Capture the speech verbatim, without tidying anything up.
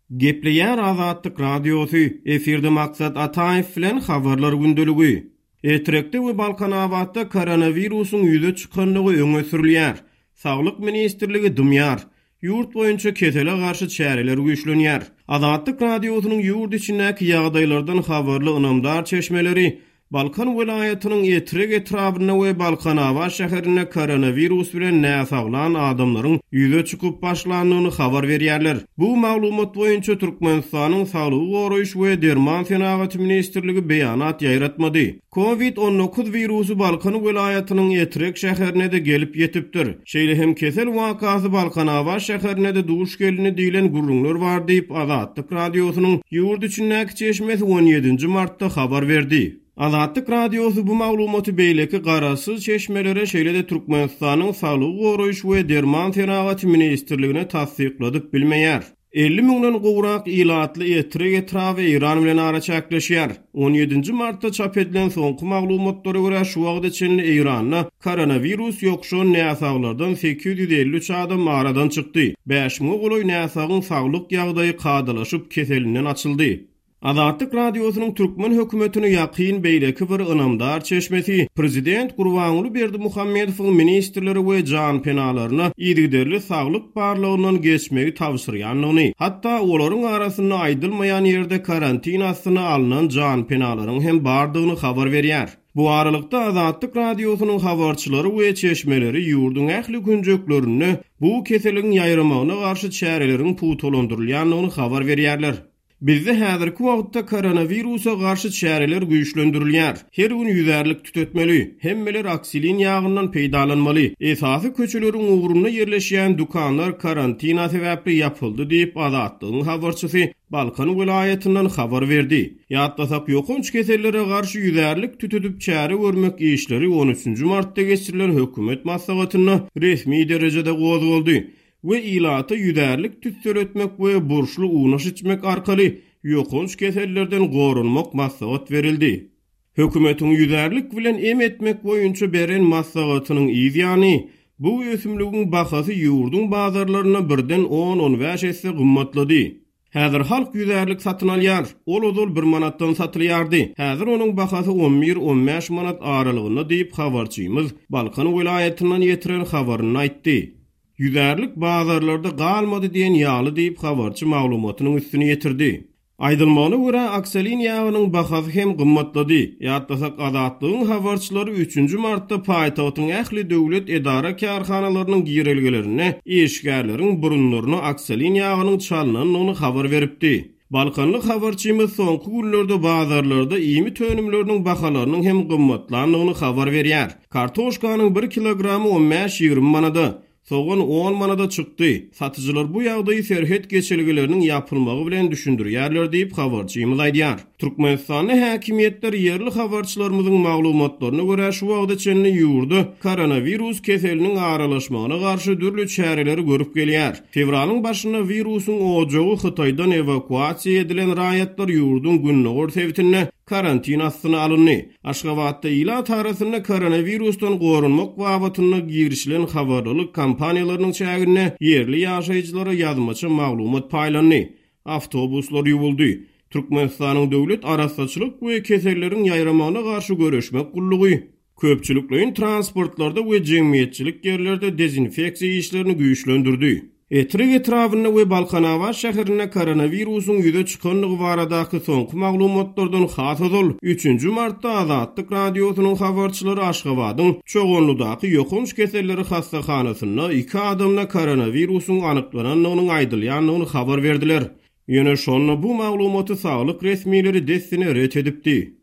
Gepleýär Azatlyk radiosy, efirde maksat Ataýew bilen habarlar gündölügi. Etrekde we Balkanawatda koronawirusyň ýüze çykanlygy öňe sürilýär. Saglyk ministrligi dümýär. Ýurt boýunça kesele garşy çäreler güýçlenýär. Azatlyk radiosynyň ýurt içindäki ýagdaýlardan habarly ynamdar çeşmeleri Balkan welaýatynyň etrek etrabyna we Balkanawa şäherine koronawirus bilen näsaglan adamlaryň ýüze çykyp başlandygyny habar berýärler. Bu maglumat boýunça Türkmenistanyň Saglyk goraýyş we Derman Senagat ministrligi beýanat ýaýratmady. covid on dokuz virusy Balkan welaýatynyň etrek şäherine de gelip ýetipdir. Şeýle hem kesel wakasy Balkanawa şäherine de duş gelini diýilen gurulmalar bar diýip Azatlyk radiosynyň ýurt içindäki çeşmesi on ýedinji martda habar berdi. Azatlyk radiosy bu maglumaty beýleki garasyz çeşmelere şeýle de Türkmenistanyň Saglyk goraýyş we Derman Senagat ministrligine tasdikledik bilmeýär. elli miňden gowrak ilatly etrek etrapy Iran bilen ara çäkleşýär. on ýedinji martda çap edilen soňky maglumatlara görä şu wagtda çenli Iranda koronavirus ýokşan näsaglardan sekiz ýüz elli üç adam aradan çykdy. beş miň goloý näsagyň saglyk ýagdaýy kadalaşyp keselinden açyldy. Azatlyk radiosynyň Türkmen hökümetine ýakyn beýleki bir ynamdar çeşmesi prezident Gurbanuly Berdimuhammedowyň ministrleri we jan penalaryna ýerli saglyk barlygyndan geçmegi tawsyrýanlygyny, hatda olaryň arasynda aýdylmaýan ýerde karantinasyna alynan jan penalaryň hem bardygyny habar berýär. Bu aralykda Azatlyk radiosynyň habarçylary we çeşmeleri ýurdun ähli günjöklerini bu keseliň ýaýramagyna garşy çäreleriň putolandyrylýanlygyny habar berýärler. Bizde häzirki wagtda koronawirusa garşy çäreler güýçlendirilýär. Her gün ýüzerlik tütetmeli, hemmeler aksilin ýagyndan peýdalanmaly. Esasy köçeleriň ugrunda ýerleşýän dukanlar karantina sebäpli ýapyldy diýip Azatlygyň habarçysy Balkan welaýatyndan habar berdi. Ýatlasak ýokunç kesellere garşy ýüzerlik tütetip çäre görmek işleri on üçünji martda geçirilen hökümet maslahatyna resmi derejede gozuldy. We ilata ýüzerlik tütseretmek we burşly unaş içmek arkaly ýokunç kesellerden gorunmak maslahat verildi. Hökümetiň ýüzerlik bilen em etmek boýunça beren maslahatynyň ýany bu ösümligiň bahasy ýurdun bazarlaryna birden on on beş esse gymmatlady. Häzir halk ýüzerlik satyn alýar. Ol ozul bir manatdan satylýardy. Häzir onuň bahasy on bir on beş manat aralygyna diýip habarçymyz Balkan welaýatynyň ýetiren habaryny aýtdy. Ýüzerlik bazarlarda galmady diýen ýaly diýip habarçy maglumatynyň üstüne ýetirdi. Aýdylmagyna görä akselin ýagynyň bahasy hem gymmatlady. Ýatlasak Azatlygyň habarçylary üçünji martda paýtagtyň ähli döwlet edara karhanalarynyň girelgelerine eşgärleriň burunlaryna akselin ýagynyň çalynanyny habar beripdi. Balkanlyk habarçymyz soňky günlerde bazarlarda ýymy tönümleriniň bahalarynyň hem gymmatlandygyny habar berýär. Kartoşkanyň bir kilogramy on beş ýygrimi manada, soğan on manada çykdy. Satyjylar bu ýagdaýy serhet geçelgileriniň ýapylmagy bilen düşündirýärler diýip habarçymyz aýdýar. Türkmenistanyň häkimetler ýerli habarçylarymyzyň maglumatlaryna görä şu wagtda çenli ýurdu koronavirus keseliniň aralaşmagyna garşy dürli çäreleri görüp gelýär. Fevralyň başynda virusyň ojagy Hytaýdan evakuasiýa edilen raýatlar ýurdun günnägor sebitine karantinasyna alyndy. Aşgabatda ila tarapynda koronavirusdan gorunmak babatyna girişilen habarlyk kampaniýalarynyň çägine ýerli ýaşaýjylara ýazmaçy maglumat paýlandy. Awtobuslar ýuwuldy. Türkmenistanyň döwlet arasaçylyk we keselleriň ýaýramagyna garşy göreşmek gullugy. Köpçüliklerin transportlarda we jemgyýetçilik ýerlerde dezinfeksiýa işlerini güýçlendirdi. Etrek etrabyna we Balkanawa şäherine koronawirusyň ýüze çykanlygy baradaky soňky maglumatlardan hasazol üçünji martda Azatlyk radiosynyň habarçylary Aşgabatyň çoğunludaky ýokunç keselleri hastahanasyna iki adamna koronawirusyň anyklananyny aýdylýanyny habar berdiler. Ýöne şonda bu maglumaty saglyk resmileri destine ret edipdi.